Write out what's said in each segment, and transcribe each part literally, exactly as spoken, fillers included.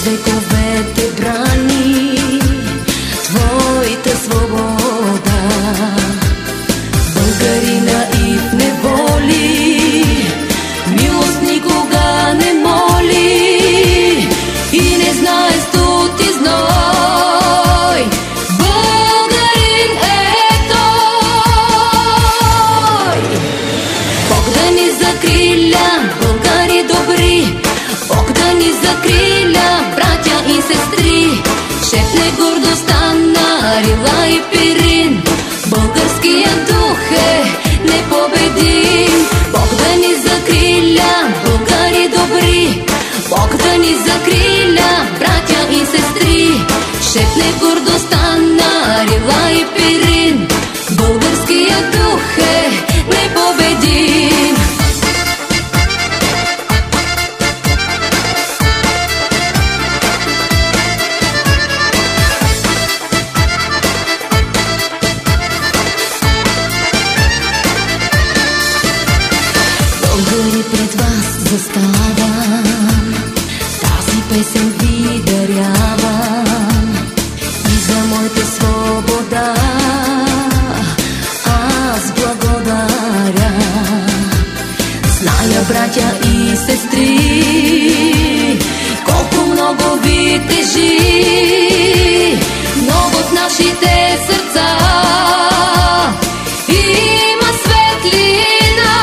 вековете брани твоята свобода. Българина и в неволи милост никога не моли и не знае студ и зной. Българин е той. Бог да ни закриля, българи добри, Бог да ни закриля, братя и сестри. Шепне гордостта на Рила и Пирин, българският дух е непобедим. Бог да ни закриля, българи добри, Бог да ни закриля, братя и сестри. Шепне гордостта на Рила и Пирин, българският дух е непобедим. Българи, пред вас заставам, тази песен ви дарявам и за моята свобода аз благодаря. Зная, братя и сестри, колко много ви тежи, много от нашите сърца има светлина.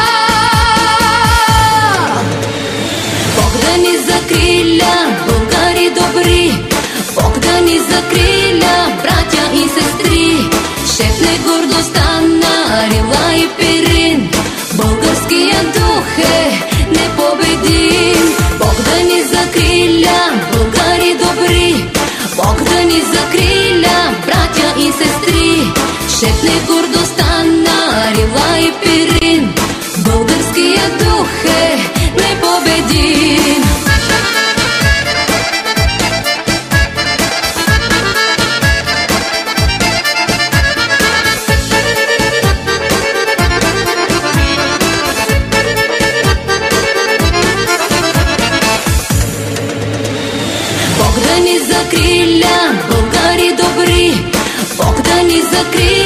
Бог да ни закриля, българи добри, Бог да ни закриля, братя и сестри. Шепне гордостта на Рила и Пирин, българският дух е непобедим. Бог да ни закриля, българи добри, Бог да ни закриля, братя и сестри. Шепне гордостта на Рила и Пирин, българският дух е непобедим. Бог да ни закриля, българи добри, Бог да ни закриля,